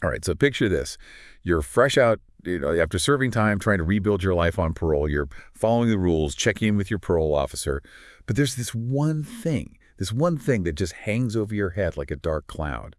All right, so picture this. You're fresh out, after serving time, trying to rebuild your life on parole. You're following the rules, checking in with your parole officer. But there's this one thing that just hangs over your head like a dark cloud,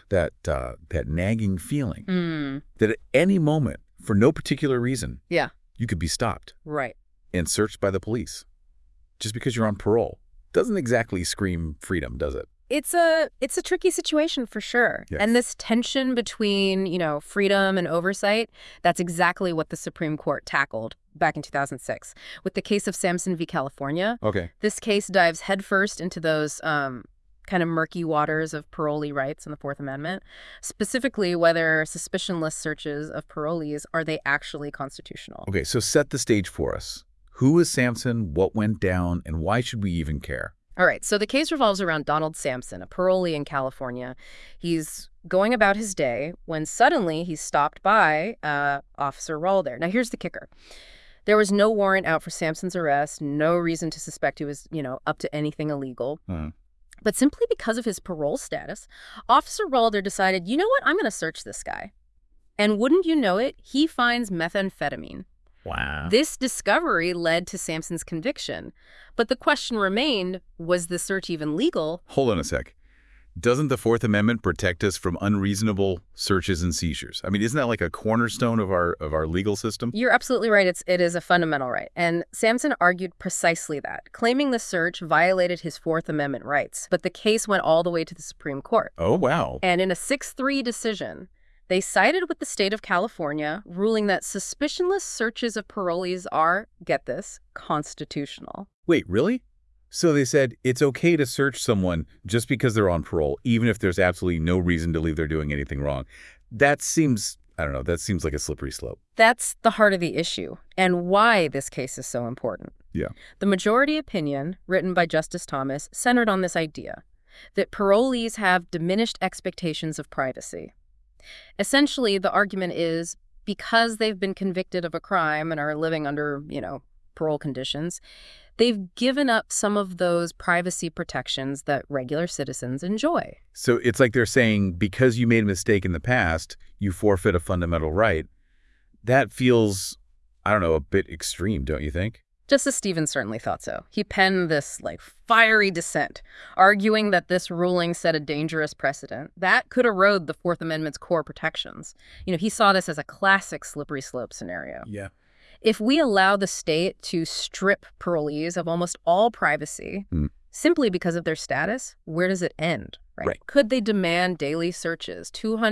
that nagging feeling that at any moment, for no particular reason, Yeah. you could be stopped Right. and searched by the police just because you're on parole. Doesn't exactly scream freedom, does it? It's a tricky situation for sure. Yeah. And this tension between, freedom and oversight, that's exactly what the Supreme Court tackled back in 2006 with the case of Sampson v. California. Okay. This case dives headfirst into those kind of murky waters of parolee rights in the Fourth Amendment, specifically whether suspicionless searches of parolees, are they actually constitutional? Okay, so set the stage for us. Who is Sampson, what went down, and why should we even care? All right, so the case revolves around Donald Sampson, a parolee in California. He's going about his day when suddenly he's stopped by Officer Rawl there. Now, here's the kicker. There was no warrant out for Sampson's arrest, no reason to suspect he was, up to anything illegal. But simply because of his parole status, Officer Ralder decided, you know what, I'm going to search this guy. And wouldn't you know it, he finds methamphetamine. Wow. This discovery led to Sampson's conviction. But the question remained, was the search even legal? Hold on a sec. Doesn't the Fourth Amendment protect us from unreasonable searches and seizures? I mean, isn't that like a cornerstone of our legal system? You're absolutely right. It is a fundamental right. And Sampson argued precisely that, claiming the search violated his Fourth Amendment rights. But the case went all the way to the Supreme Court. Oh, wow. And in a 6-3 decision, they sided with the state of California, ruling that suspicionless searches of parolees are, get this, constitutional. Wait, really? So they said it's okay to search someone just because they're on parole, even if there's absolutely no reason to believe they're doing anything wrong. That seems, I don't know, that seems like a slippery slope. That's the heart of the issue, and why this case is so important. Yeah. The majority opinion, written by Justice Thomas, centered on this idea that parolees have diminished expectations of privacy. Essentially, the argument is because they've been convicted of a crime and are living under, parole conditions, they've given up some of those privacy protections that regular citizens enjoy. So it's like they're saying, because you made a mistake in the past, you forfeit a fundamental right. That feels, I don't know, a bit extreme, don't you think? Justice Stevens certainly thought so. He penned this, fiery dissent, arguing that this ruling set a dangerous precedent that could erode the Fourth Amendment's core protections. He saw this as a classic slippery slope scenario. Yeah. If we allow the state to strip parolees of almost all privacy simply because of their status, where does it end? Right? Could they demand daily searches,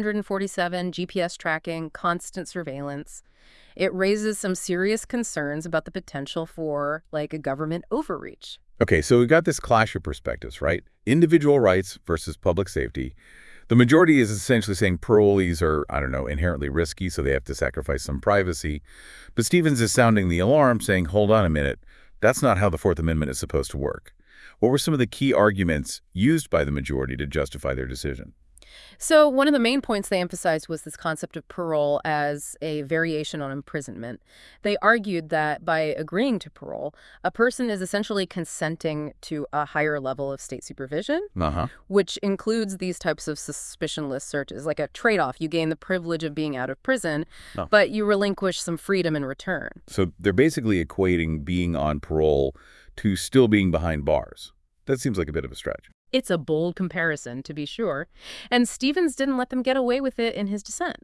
247 GPS tracking, constant surveillance? It raises some serious concerns about the potential for, a government overreach. Okay, so we've got this clash of perspectives, right? Individual rights versus public safety. The majority is essentially saying parolees are, I don't know, inherently risky, so they have to sacrifice some privacy. But Stevens is sounding the alarm, saying, hold on a minute, that's not how the Fourth Amendment is supposed to work. What were some of the key arguments used by the majority to justify their decision? So one of the main points they emphasized was this concept of parole as a variation on imprisonment. They argued that by agreeing to parole, a person is essentially consenting to a higher level of state supervision, which includes these types of suspicionless searches, like a trade-off. You gain the privilege of being out of prison, but you relinquish some freedom in return. So they're basically equating being on parole to still being behind bars. That seems like a bit of a stretch. It's a bold comparison, to be sure, and Stevens didn't let them get away with it in his dissent.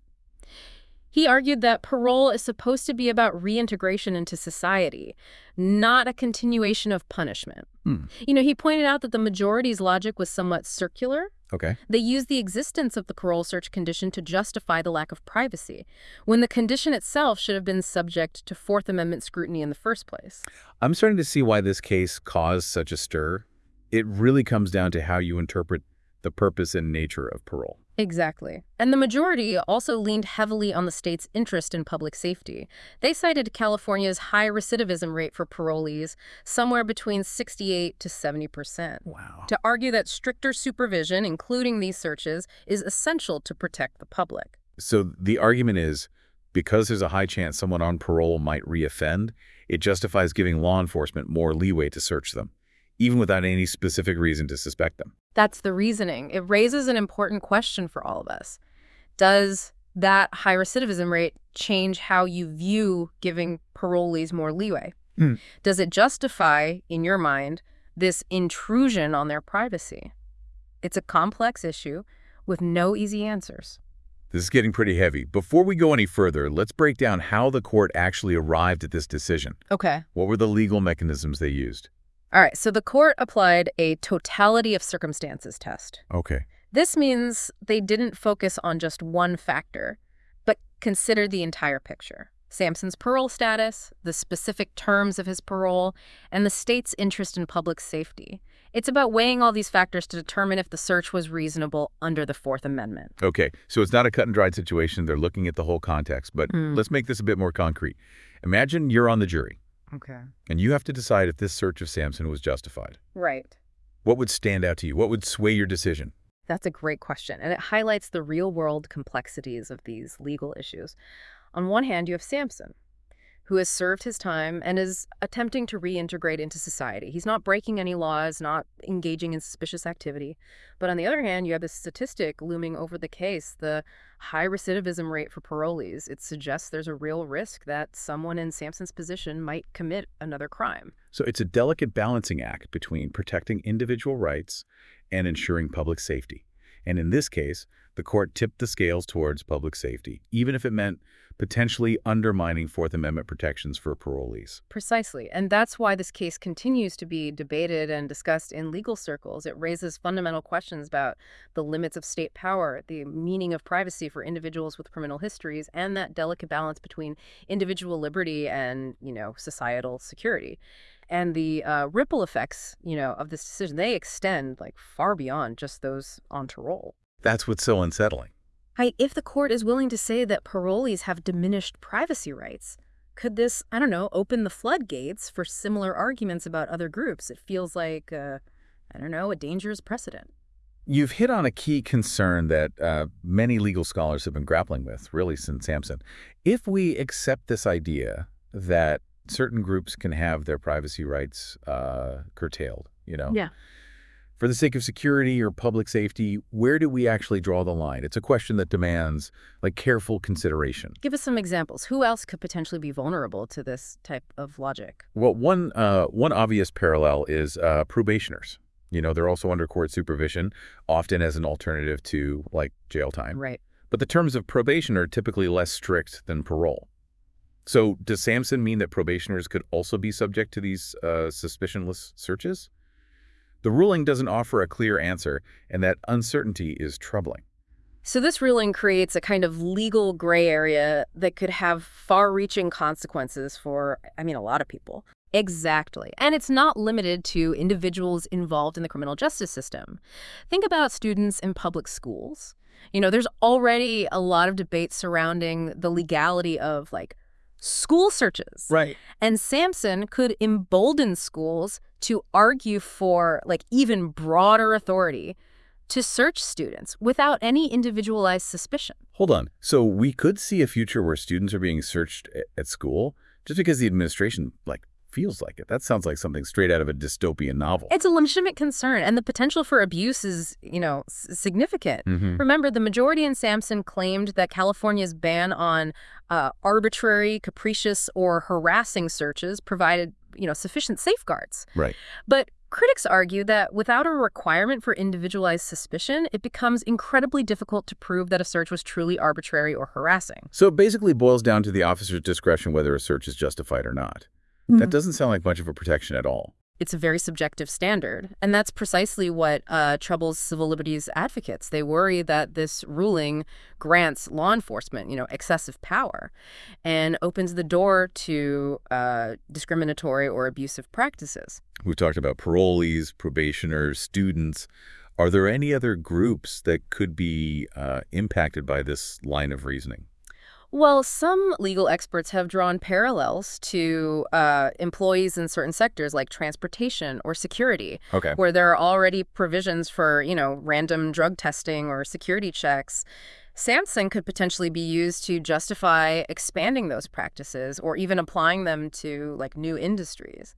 He argued that parole is supposed to be about reintegration into society, not a continuation of punishment. He pointed out that the majority's logic was somewhat circular. Okay. They used the existence of the parole search condition to justify the lack of privacy, when the condition itself should have been subject to Fourth Amendment scrutiny in the first place. I'm starting to see why this case caused such a stir. It really comes down to how you interpret the purpose and nature of parole. Exactly. And the majority also leaned heavily on the state's interest in public safety. They cited California's high recidivism rate for parolees, somewhere between 68 to 70%. Wow. To argue that stricter supervision, including these searches, is essential to protect the public. So the argument is, because there's a high chance someone on parole might reoffend, it justifies giving law enforcement more leeway to search them, even without any specific reason to suspect them. That's the reasoning. It raises an important question for all of us. Does that high recidivism rate change how you view giving parolees more leeway? Hmm. Does it justify, in your mind, this intrusion on their privacy? It's a complex issue with no easy answers. This is getting pretty heavy. Before we go any further, let's break down how the court actually arrived at this decision. Okay. What were the legal mechanisms they used? All right, so the court applied a totality of circumstances test. Okay. This means they didn't focus on just one factor, but considered the entire picture. Sampson's parole status, the specific terms of his parole, and the state's interest in public safety. It's about weighing all these factors to determine if the search was reasonable under the Fourth Amendment. Okay, so it's not a cut and dried situation. They're looking at the whole context, but let's make this a bit more concrete. Imagine you're on the jury, Okay. and you have to decide if this search of Sampson was justified. Right. What would stand out to you? What would sway your decision? That's a great question, and it highlights the real-world complexities of these legal issues. On one hand, you have Sampson, who has served his time and is attempting to reintegrate into society. He's not breaking any laws, not engaging in suspicious activity. But on the other hand, you have this statistic looming over the case, the high recidivism rate for parolees. It suggests there's a real risk that someone in Sampson's position might commit another crime. So it's a delicate balancing act between protecting individual rights and ensuring public safety. And in this case, the court tipped the scales towards public safety, even if it meant potentially undermining Fourth Amendment protections for parolees. Precisely. And that's why this case continues to be debated and discussed in legal circles. It raises fundamental questions about the limits of state power, the meaning of privacy for individuals with criminal histories, and that delicate balance between individual liberty and, societal security. And the ripple effects, of this decision, they extend far beyond just those on parole. That's what's so unsettling. If the court is willing to say that parolees have diminished privacy rights, could this, open the floodgates for similar arguments about other groups? It feels like, a dangerous precedent. You've hit on a key concern that many legal scholars have been grappling with, really, since Sampson. If we accept this idea that certain groups can have their privacy rights curtailed, Yeah. for the sake of security or public safety, where do we actually draw the line? It's a question that demands careful consideration. Give us some examples. Who else could potentially be vulnerable to this type of logic? Well, one obvious parallel is probationers. They're also under court supervision, often as an alternative to jail time. Right. But the terms of probation are typically less strict than parole. So does Sampson mean that probationers could also be subject to these suspicionless searches? The ruling doesn't offer a clear answer, and that uncertainty is troubling. So this ruling creates a kind of legal gray area that could have far-reaching consequences for, a lot of people. Exactly. And it's not limited to individuals involved in the criminal justice system. Think about students in public schools. There's already a lot of debate surrounding the legality of, school searches. Right. And Sampson could embolden schools to argue for even broader authority to search students without any individualized suspicion. Hold on. So we could see a future where students are being searched at school just because the administration feels like it. That sounds like something straight out of a dystopian novel. It's a legitimate concern, and the potential for abuse is, significant. Remember, the majority in Sampson claimed that California's ban on arbitrary, capricious, or harassing searches provided, sufficient safeguards. Right. But critics argue that without a requirement for individualized suspicion, it becomes incredibly difficult to prove that a search was truly arbitrary or harassing. So it basically boils down to the officer's discretion whether a search is justified or not. That doesn't sound like much of a protection at all. It's a very subjective standard, and that's precisely what troubles civil liberties advocates. They worry that this ruling grants law enforcement, excessive power and opens the door to discriminatory or abusive practices. We've talked about parolees, probationers, students. Are there any other groups that could be impacted by this line of reasoning? Well, some legal experts have drawn parallels to employees in certain sectors like transportation or security, Okay. where there are already provisions for, random drug testing or security checks. Sampson could potentially be used to justify expanding those practices or even applying them to new industries.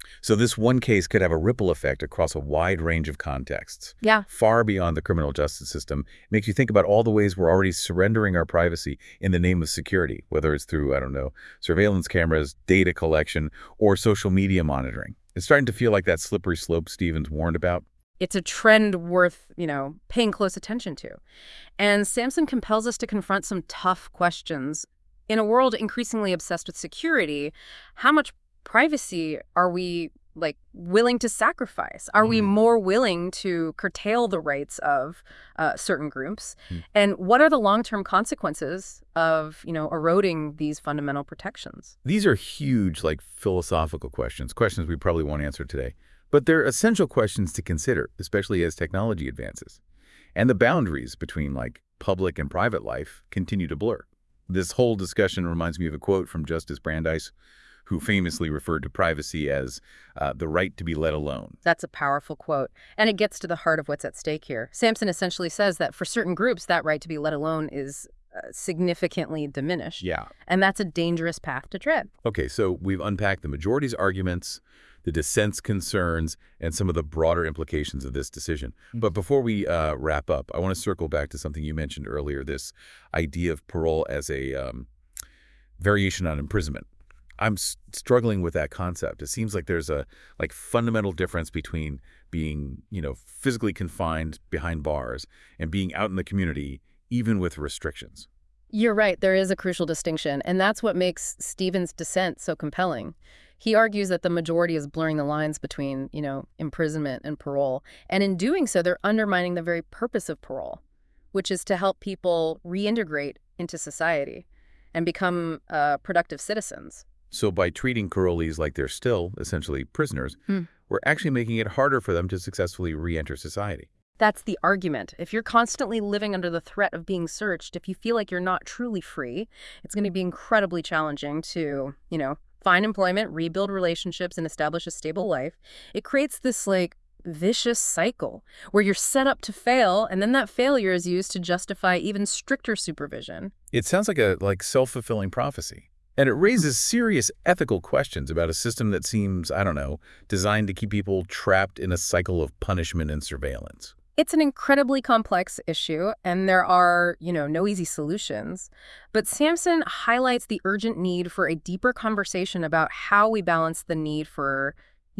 So this one case could have a ripple effect across a wide range of contexts, Yeah. far beyond the criminal justice system. It makes you think about all the ways we're already surrendering our privacy in the name of security, whether it's through, I don't know, surveillance cameras, data collection, or social media monitoring. It's starting to feel like that slippery slope Stevens warned about. It's a trend worth, paying close attention to. And Samson compels us to confront some tough questions. In a world increasingly obsessed with security, how much privacy are we willing to sacrifice? Are we more willing to curtail the rights of certain groups? And what are the long-term consequences of, eroding these fundamental protections? These are huge, philosophical questions we probably won't answer today. But they're essential questions to consider, especially as technology advances. And the boundaries between, public and private life continue to blur. This whole discussion reminds me of a quote from Justice Brandeis, who famously referred to privacy as the right to be let alone. That's a powerful quote, and it gets to the heart of what's at stake here. Samson essentially says that for certain groups, that right to be let alone is significantly diminished. Yeah. And that's a dangerous path to tread. Okay, so we've unpacked the majority's arguments, the dissent's concerns, and some of the broader implications of this decision. But before we wrap up, I want to circle back to something you mentioned earlier, this idea of parole as a variation on imprisonment. I'm struggling with that concept. It seems like there's a fundamental difference between being, physically confined behind bars and being out in the community, even with restrictions. You're right. There is a crucial distinction, and that's what makes Stevens' dissent so compelling. He argues that the majority is blurring the lines between, imprisonment and parole. And in doing so, they're undermining the very purpose of parole, which is to help people reintegrate into society and become productive citizens. So by treating parolees like they're still, essentially, prisoners, we're actually making it harder for them to successfully re-enter society. That's the argument. If you're constantly living under the threat of being searched, if you feel like you're not truly free, it's going to be incredibly challenging to, find employment, rebuild relationships, and establish a stable life. It creates this, vicious cycle where you're set up to fail, and then that failure is used to justify even stricter supervision. It sounds like a self-fulfilling prophecy. And it raises serious ethical questions about a system that seems, I don't know, designed to keep people trapped in a cycle of punishment and surveillance. It's an incredibly complex issue, and there are, no easy solutions. But Samson highlights the urgent need for a deeper conversation about how we balance the need for,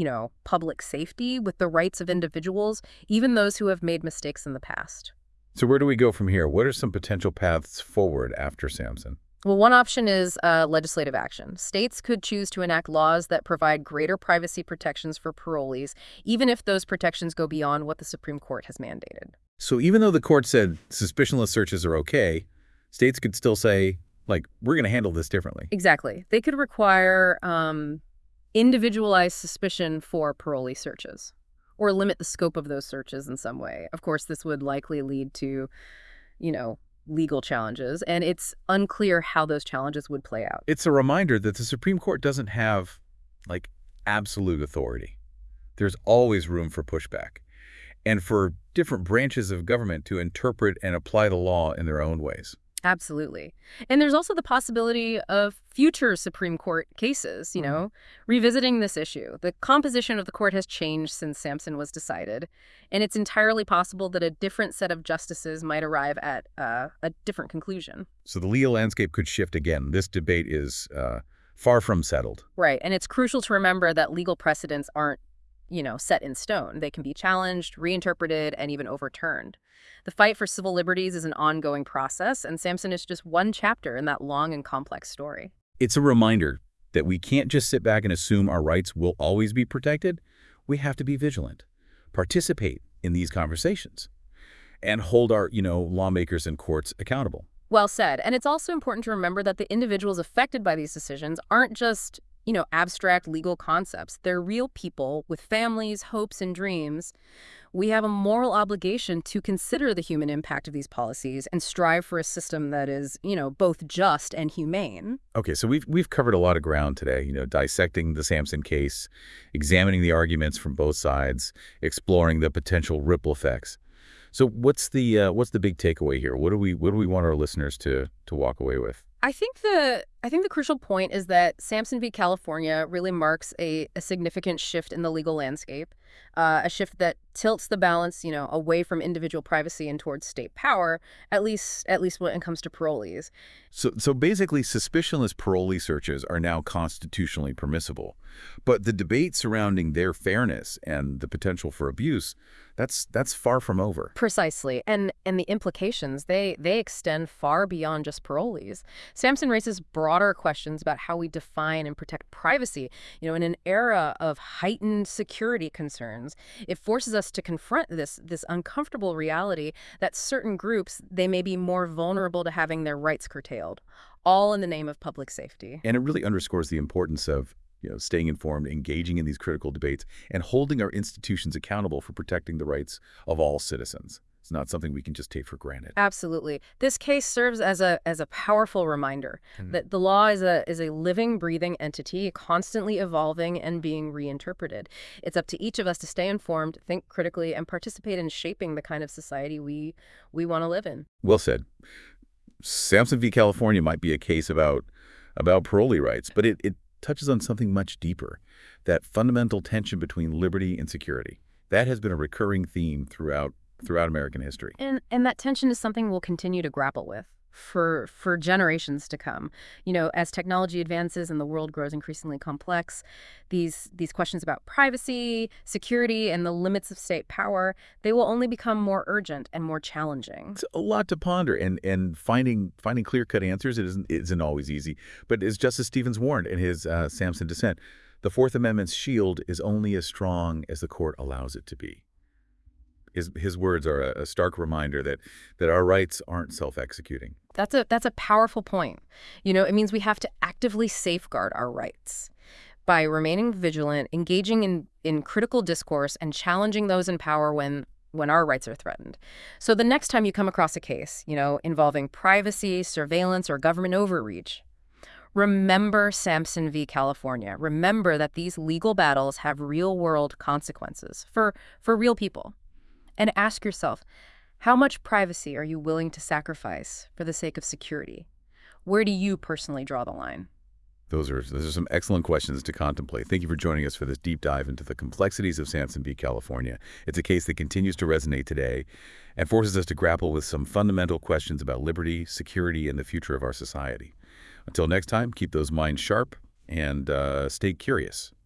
public safety with the rights of individuals, even those who have made mistakes in the past. So where do we go from here? What are some potential paths forward after Samson? Well, one option is legislative action. States could choose to enact laws that provide greater privacy protections for parolees, even if those protections go beyond what the Supreme Court has mandated. So even though the court said suspicionless searches are okay, states could still say, we're going to handle this differently. Exactly. They could require individualized suspicion for parolee searches or limit the scope of those searches in some way. Of course, this would likely lead to, legal challenges, and it's unclear how those challenges would play out. It's a reminder that the Supreme Court doesn't have, absolute authority. There's always room for pushback and for different branches of government to interpret and apply the law in their own ways. Absolutely. And there's also the possibility of future Supreme Court cases, revisiting this issue. The composition of the court has changed since Samson was decided, and it's entirely possible that a different set of justices might arrive at a different conclusion. So the legal landscape could shift again. This debate is far from settled. Right. And it's crucial to remember that legal precedents aren't, set in stone. They can be challenged, reinterpreted, and even overturned. The fight for civil liberties is an ongoing process, and Samson is just one chapter in that long and complex story. It's a reminder that we can't just sit back and assume our rights will always be protected. We have to be vigilant, participate in these conversations, and hold our, lawmakers and courts accountable. Well said. And it's also important to remember that the individuals affected by these decisions aren't just, abstract legal concepts. They're real people with families, hopes, and dreams. We have a moral obligation to consider the human impact of these policies and strive for a system that is, both just and humane. Okay, so we've covered a lot of ground today, dissecting the Samson case, examining the arguments from both sides, exploring the potential ripple effects. So what's the big takeaway here? What do we want our listeners to walk away with? I think the I think the crucial point is that Sampson v. California really marks a significant shift in the legal landscape, a shift that tilts the balance, away from individual privacy and towards state power, at least when it comes to parolees. So basically, suspicionless parolee searches are now constitutionally permissible. But the debate surrounding their fairness and the potential for abuse, that's far from over. Precisely. And the implications, they extend far beyond just parolees. Sampson raises broader questions about how we define and protect privacy. In an era of heightened security concerns, it forces us to confront this uncomfortable reality that certain groups, they may be more vulnerable to having their rights curtailed, all in the name of public safety. And it really underscores the importance of staying informed, engaging in these critical debates, and holding our institutions accountable for protecting the rights of all citizens. It's not something we can just take for granted. Absolutely. This case serves as a powerful reminder that the law is a living, breathing entity, constantly evolving and being reinterpreted. It's up to each of us to stay informed, think critically, and participate in shaping the kind of society we want to live in. Well said. Sampson v. California might be a case about parolee rights, but it touches on something much deeper, that fundamental tension between liberty and security. That has been a recurring theme throughout American history. And that tension is something we'll continue to grapple with for generations to come. As technology advances and the world grows increasingly complex, these questions about privacy, security, and the limits of state power, they will only become more urgent and more challenging. It's a lot to ponder, and finding clear-cut answers isn't always easy. But as Justice Stevens warned in his Sampson dissent, the Fourth Amendment's shield is only as strong as the court allows it to be. His words are a stark reminder that our rights aren't self-executing. That's a powerful point. It means we have to actively safeguard our rights by remaining vigilant, engaging in critical discourse, and challenging those in power when our rights are threatened. So the next time you come across a case, involving privacy, surveillance, or government overreach, remember Sampson v. California. Remember that these legal battles have real-world consequences for real people. And ask yourself, how much privacy are you willing to sacrifice for the sake of security? Where do you personally draw the line? Those are some excellent questions to contemplate. Thank you for joining us for this deep dive into the complexities of Sampson v. California. It's a case that continues to resonate today and forces us to grapple with some fundamental questions about liberty, security, and the future of our society. Until next time, keep those minds sharp and stay curious.